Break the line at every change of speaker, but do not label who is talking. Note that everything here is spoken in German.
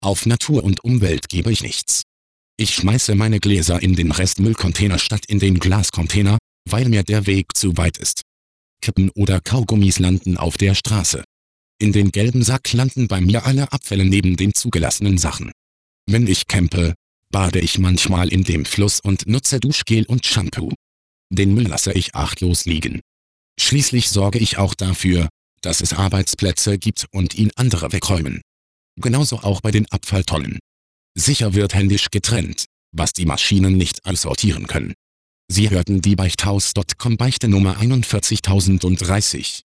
Auf Natur und Umwelt gebe ich nichts. Ich schmeiße meine Gläser in den Restmüllcontainer statt in den Glascontainer, weil mir der Weg zu weit ist. Kippen oder Kaugummis landen auf der Straße. In den gelben Sack landen bei mir alle Abfälle neben den zugelassenen Sachen. Wenn ich campe, bade ich manchmal in dem Fluss und nutze Duschgel und Shampoo. Den Müll lasse ich achtlos liegen. Schließlich sorge ich auch dafür, dass es Arbeitsplätze gibt und ihn andere wegräumen. Genauso auch bei den Abfalltonnen. Sicher wird händisch getrennt, was die Maschinen nicht aussortieren können. Sie hörten die Beichthaus.com Beichte Nummer 41030.